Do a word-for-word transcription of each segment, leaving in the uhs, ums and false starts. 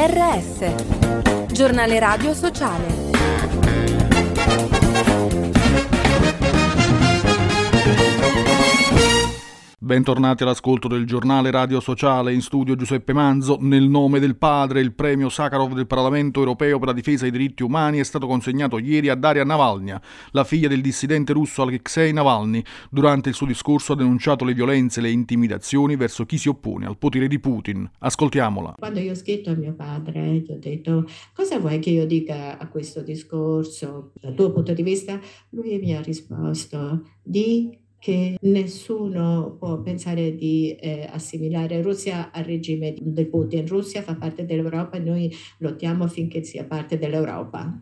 R S, giornale radio sociale. Bentornati all'ascolto del giornale radio sociale. In studio Giuseppe Manzo. Nel nome del padre, il premio Sakharov del Parlamento europeo per la difesa dei diritti umani è stato consegnato ieri a Daria Navalnya, la figlia del dissidente russo Alexei Navalny. Durante il suo discorso ha denunciato le violenze e le intimidazioni verso chi si oppone al potere di Putin. Ascoltiamola. Quando io ho scritto a mio padre, gli ho detto: cosa vuoi che io dica a questo discorso dal tuo punto di vista? Lui mi ha risposto: di che nessuno può pensare di eh, assimilare Russia al regime di Putin. Russia fa parte dell'Europa e noi lottiamo affinché sia parte dell'Europa.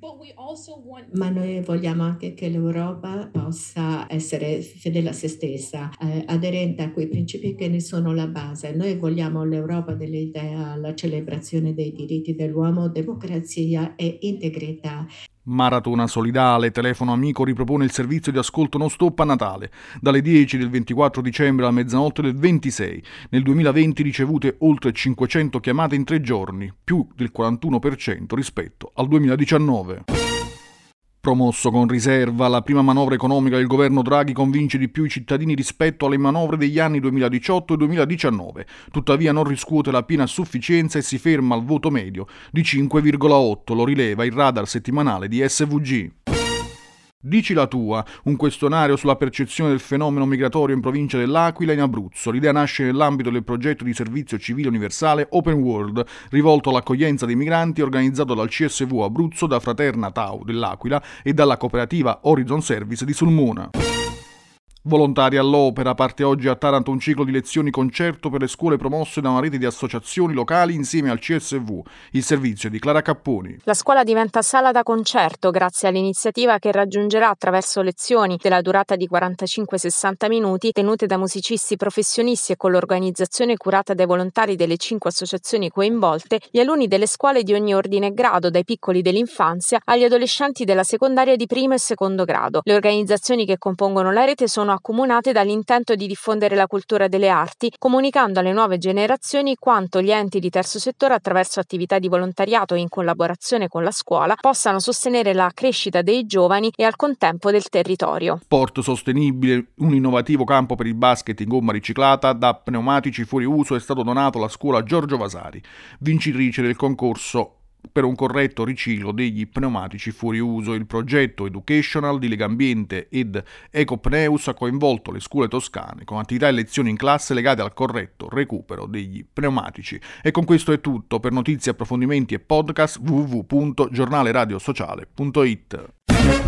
Ma noi vogliamo anche che l'Europa possa essere fedele a se stessa, eh, aderente a quei principi che ne sono la base. Noi vogliamo l'Europa dell'idea, la celebrazione dei diritti dell'uomo, democrazia e integrità. Maratona solidale, telefono amico ripropone il servizio di ascolto non stop a Natale. Dalle dieci del ventiquattro dicembre alla mezzanotte del ventisei. Nel duemilaventi ricevute oltre cinquecento chiamate in tre giorni, più del quarantuno per cento rispetto al duemiladiciannove. Promosso con riserva, la prima manovra economica del governo Draghi convince di più i cittadini rispetto alle manovre degli anni duemiladiciotto e duemiladiciannove. Tuttavia non riscuote la piena sufficienza e si ferma al voto medio di cinque virgola otto, lo rileva il radar settimanale di S V G. Dici la tua, un questionario sulla percezione del fenomeno migratorio in provincia dell'Aquila e in Abruzzo. L'idea nasce nell'ambito del progetto di servizio civile universale Open World, rivolto all'accoglienza dei migranti, organizzato dal C S V Abruzzo, da Fraterna Tau dell'Aquila e dalla cooperativa Horizon Service di Sulmona. Volontari all'opera, parte oggi a Taranto un ciclo di lezioni concerto per le scuole promosse da una rete di associazioni locali insieme al C S V. Il servizio è di Clara Capponi. La scuola diventa sala da concerto grazie all'iniziativa che raggiungerà attraverso lezioni della durata di quarantacinque sessanta minuti tenute da musicisti professionisti e con l'organizzazione curata dai volontari delle cinque associazioni coinvolte, gli alunni delle scuole di ogni ordine e grado, dai piccoli dell'infanzia agli adolescenti della secondaria di primo e secondo grado. Le organizzazioni che compongono la rete sono accomunate dall'intento di diffondere la cultura delle arti, comunicando alle nuove generazioni quanto gli enti di terzo settore, attraverso attività di volontariato in collaborazione con la scuola, possano sostenere la crescita dei giovani e al contempo del territorio. Sport sostenibile, un innovativo campo per il basket in gomma riciclata da pneumatici fuori uso è stato donato alla scuola Giorgio Vasari, vincitrice del concorso per un corretto riciclo degli pneumatici fuori uso. Il progetto educational di Legambiente ed Ecopneus ha coinvolto le scuole toscane con attività e lezioni in classe legate al corretto recupero degli pneumatici. E con questo è tutto. Per notizie, approfondimenti e podcast w w w punto giornale radio sociale punto it.